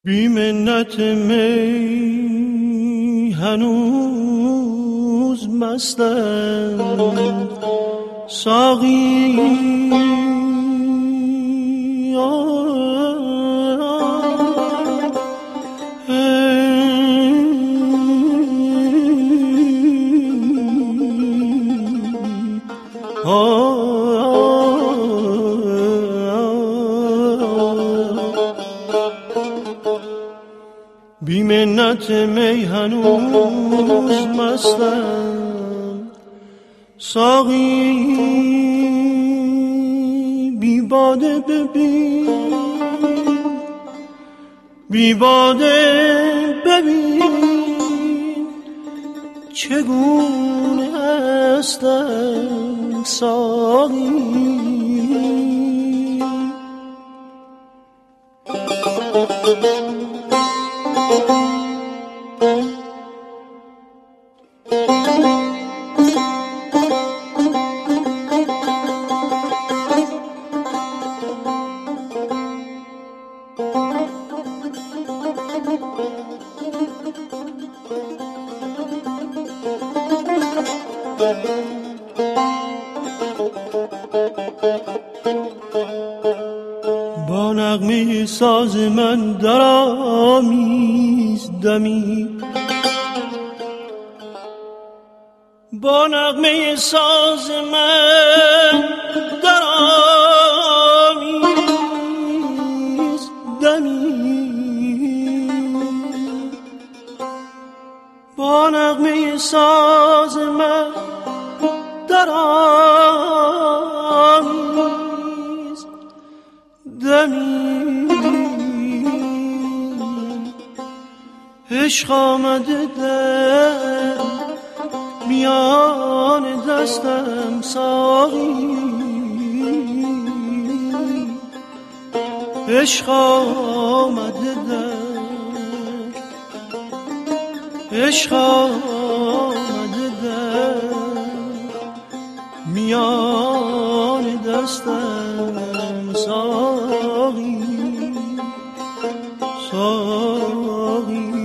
بی منت می هنوز مستم ساقی بی منت می هنوز مستم ساقی بی باده ببین بی باده ببین چگونه هستم ساقی با نغمه ساز من درآمیز دمی با نغمه ساز من درآمیز دمی با نغمه ساز من درآمیز دمی عشق آمده در میان دستم ساقی عشق آمده در عشق آمده در میان دستم ساقی ساقی